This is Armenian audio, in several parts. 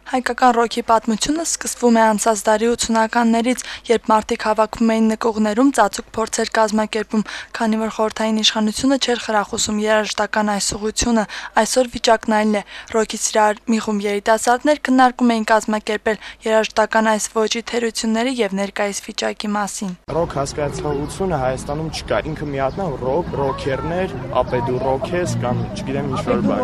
Հայկական ռոքի պատմությունը սկսվում է անցած դարի 80-ականներից, երբ մարդիկ հավաքվում էին նկուղներում, ծածուկ փորձեր կազմակերպում, քանի որ խորհրդային իշխանությունը չէր խրախուսում երաժշտական այս ուղղությունը, այսօր վիճակն այլն է։ Ռոքի սիրահար մի խումբ երիտասարդներ քննարկում էին կազմակերպել երաժշտական այս ոճի թերությունները եւ ներկայիս վիճակի մասին։ Ռոք հասկացողությունը Հայաստանում չկա։ Ինքը մի հատ է ռոքերներ, ապե դու ռոք ես կամ չգիտեմ ինչ-որ բան։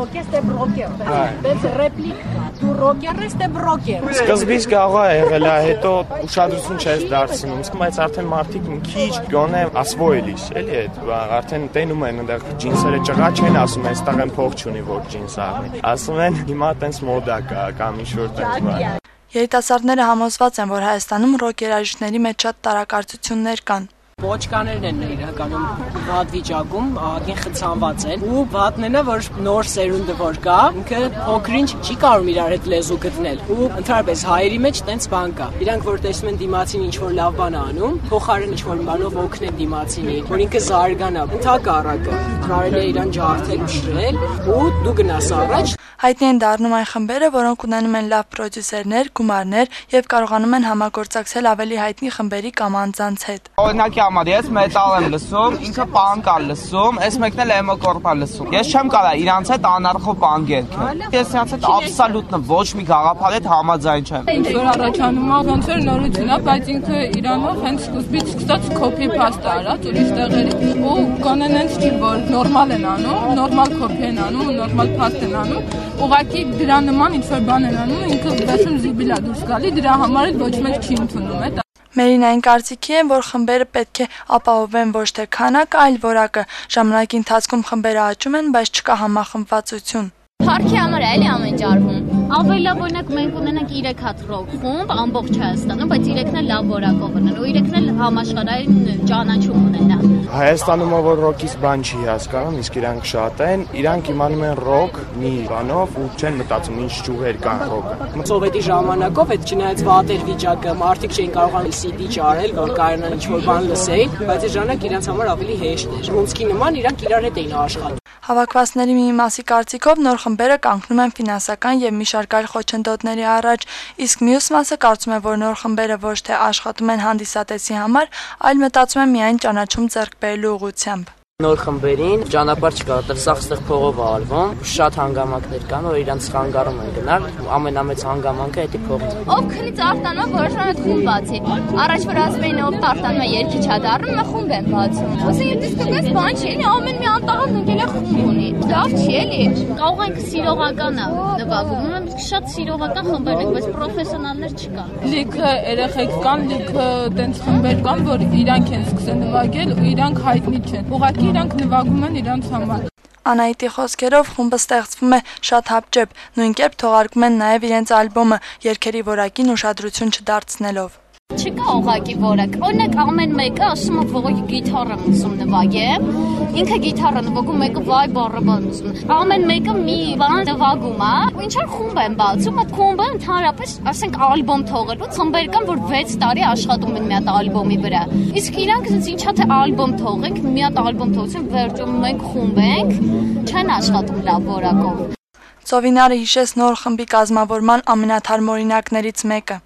Բայց ռեպլիկ դու ռոքեր ես թե բրոկեր։ Սկզբից կարող է եղել, հետո ուշադրություն չես դարձնում, բայց արդեն մարդիկ մի քիչ գոնե ասվոյելիս, էլի այդ արդեն տենում են այնտեղ ջինսերը ճղա չեն ասում, այստեղ են փող չունի որ ջինս առնի։ Ասում են հիմա տենց մոդա կա կամ ինչ-որ տենց բան։ Երիտասարդները համոզված են, որ Հայաստանում ռոք երաժիշտների մեջ շատ տարակարծություններ կան։ Ոչկաներն են իրականում վատ վիճակում, ահագին խցանված են ու վատն է, որ նոր սերունդը որ կա, ինքը փոքրինչ չի կարող իրար հետ լեզու գտնել ու ընդհանրապես հայերի մեջ տենց բան կա։ Իրանք որ տեսնում են դիմացին ինչ որ լավ բան անում, փոխարեն ինչ որ բանով օգնեն դիմացինին, որ ինքը զարգանա։ Ընդհակառակը կարելի է իրան ջարդել, շրել ու դու գնաս առաջ։ Հայտնի են դառնում այն խմբերը, որոնք ունենում են լավ պրոդյուսերներ, գումարներ եւ կարողանում են համագործակցել ավելի հայտնի խմբերի կամ անձանց հետ։ Օրինակի համար ես մետալ եմ լսում, ինքը պանկ է լսում, այս մեկն էլ էմոկորպ է լսում։ Ես չեմ կարող իրանց հետ անարխով բանգել քել։ Ես իրանց հետ աբսոլյուտն ոչ մի գաղափար հետ համաձայն չեմ։ Ինչ որ առաջանում է, ոնց որ նորություն է, բայց ինքը իրանով հենց սկզբից սկսած copy paste արած ուրիշ տեղերի ու կանեն հենց չի որ նորմալ են անում, նորմալ copy են անում, նորմալ paste են անում։ Ուղղակի դրա նման ինչ որ բան են անում, ինքը վերջում զիբիլ է դուրս գալի, դրա համար էլ ոչ մեկ չի ընդունում է։ Մերին այն կարծիքի են, որ խմբերը պետք է ապահովեն ոչ թե քանակը, այլ որակը։ Ժամանակի ընթացքում խմբերը աճում են, բայց չկա համախմբվածություն։ Փառքի համար է էլի ամեն ջարվում։ Ավելավ օրինակ մենք ունենանք 3 հատ ռոք խումբ ամբողջ Հայաստանում, բայց 3-ն էլ լավ որակով ունեն ու 3-ն էլ համաշխարհային ճանաչում ունեն։ Հայաստանում որ ռոքից բան չի հասկանում, իսկ իրանք շատ են, իրանք իմանում են ռոք մի բանով ու չեն մտածում ինչ ճյուղեր կան ռոքը։ Սովետի ժամանակով այդ չնայած վատ էր վիճակը, մարդիկ չէին կարողանում CD ճարել, որ կարողանան ինչ-որ բան լսեին, բայց այդ ժամանակ իրանք համար ավելի հեշտ էր։ Ռունսկի նման իրանք իրար հետ էին աշխատում։ Հավաքվածների մի մասի կարծիքով նոր խմբերը կանգնում են ֆինանսական եւ մի շարք այլ խոչընդոտների առաջ, իսկ մյուս մասը կարծում է, որ նոր խմբերը ոչ թե աշխատում են հանդիսատեսի համար, այլ մտածում են միայն ճանաչում ձեռք բերելու ուղղությամբ։ Նոր խմբերին ճանապարհ չկա, դրսախստեղ փողով ալվում, շատ հանգամանքներ կան, որ իրանց խանգարում են գնալ, ամենամեծ հանգամանքը դա փողն է։ Ով քնից արտանա, որոշում է խումբ բացի։ Առաջ որ ասում էին ով արտանում է երկի չադառնում, նա խումբ են բացում։ Ոսի դիսկոկես բան չի, էլի ամեն մի անտաղ ընկել է խումբ ունի։ Լավ չի էլի։ Կարող ենք սիրողական է նվագում, շատ սիրողական խմբեր են, բայց պրոֆեսիոնալներ չկան։ Լիքը երեխեք կան, լիքը տենց խմբեր կան, որ իրանք են սկսել նվագել ու իրանք հայտնի չեն։ Ուղղակի իրանք նվագում են իրանց համար։ Անահիտի խոսքերով խումբը ստեղծվում է շատ հապճեպ, նույն կերպ թողարկում են նաև իրենց ալբոմը, երգերի որակին ուշադրություն չդարձնելով։ Չկա ուղղակի որակ։ Օրինակ ամեն մեկը ասում է որ գիտար եմ ուսում նվագեմ, ինքը գիտար է նվագում, մեկը վայ բառաբան ուսում։ Ամեն մեկը մի բան նվագում է, ու ինչա խումբ են բացում, այդ խումբը ընդհանրապես ասենք ալբոմ թողելու, խմբեր կան, որ 6 տարի աշխատում են մի հատ ալբոմի վրա։ Իսկ իրանք ասենց ինչա թե ալբոմ թողենք, մի հատ ալբոմ թողեցին, վերջում մենք խումբ ենք, չեն աշխատում լավ որակով։ Ծովինարը հիշեց նոր խմբի կազմավորման ամենաթարմ օրինակներից մեկը։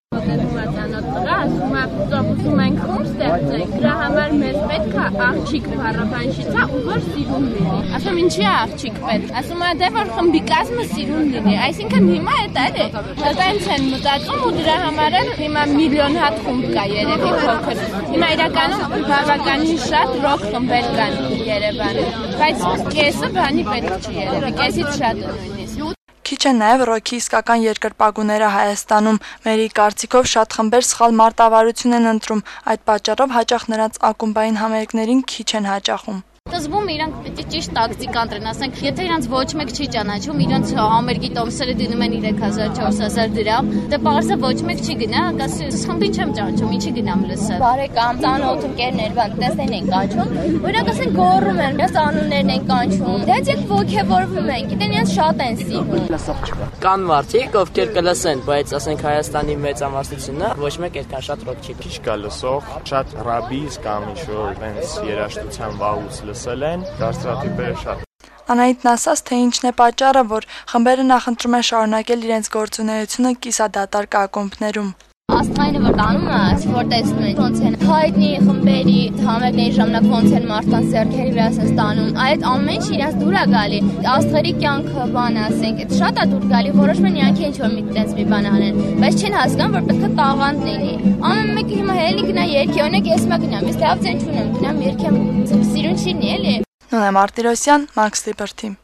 Ասում ենք խումբ ստեղծենք, դրա համար մեզ պետք է աղջիկ բառաբանշիցա ու որ սիրուն լինի։ Ասում ինչի է աղջիկ պետք։ Ասում է դե որ խմբի կազմը սիրուն լինի, այսինքն հիմա դա էլի։ Դրանց են մտածում ու դրա համար էլ հիմա միլիոն հատ խումբ կա երևի փոքր։ Հիմա իրականում բավականին շատ ռոք խմբեր կան Երևանում, բայց կեսը բանի պետք չի երևի, կեսից շատ նույնիսկ։ Քիչ են նաև ռոքի իսկական երկրպագուները Հայաստանում։ Մերի կարծիքով շատ խմբեր սխալ մարտավարություն են ընտրում, այդ պատճառով հաճախ նրանց ակումբային համերգներին քիչ են հաճախում։ Սկզբում իրանք պետք է ճիշտ տակտիկ ընտրեն, ասենք, եթե իրանք ոչ մեկ չի ճանաչում, իրանք համերգի տոմսերը դնում են 3000-4000 դրամ, դե պարզը ոչ մեկ չի գնա, ասի, խմբին չեմ ճանաչում, ինչի գնամ լսել։ Բարեկամ, ծանոթ ընկերներ, բան տեսնեն են կանչում, օրինակ ասենք գոռում են, իրաց անուններն են կանչում։ Դե դեք ոգևորվում են, գիտեն իրաց շատ են սիրում։ Լսող չկա։ Կան մարդիկ, ովքեր կլսեն, բայց ասենք Հայաստանի մեծամասնությունը ոչ մեկ այդքան շատ ռոք չի։ Քիչ կա լսող, շատ ռաբիս կամ ինչ-որ այնց երաժշտության վաղուց լսել են, կարծրատիպերը շատ։ Անահիտն ասաց, թե ինչն է պատճառը, որ խմբերը նախընտրում են շարունակել իրենց գործունեությունը կիսադատարկ ակումբներում։ Աստղայինը որ տանում է, որ տեսնում են ոնց են հայտնի խմբերի համերգների ժամանակ ոնց են մարդկանց ձեռքերի վրա ստանում, այդ ամեն ինչ իրաց դուր է գալի։ Աստղերի կյանքը բան ասենք, այդ շատ է դուր գալի, որոշման իրանք ինչ որ մի տենց մի բան անեն, բայց չեն հասկանում, որ պետք է տաղանդ լինի։ Ամեն մեկը հիմա հելի գնա երկի, օրինակ ես մա գնամ, ես լավ ձեն չունեմ, գնամ երկեմ, սիրուն չի լինի, էլի։ Նոնե Մարտիրոսյան, Max Liberty։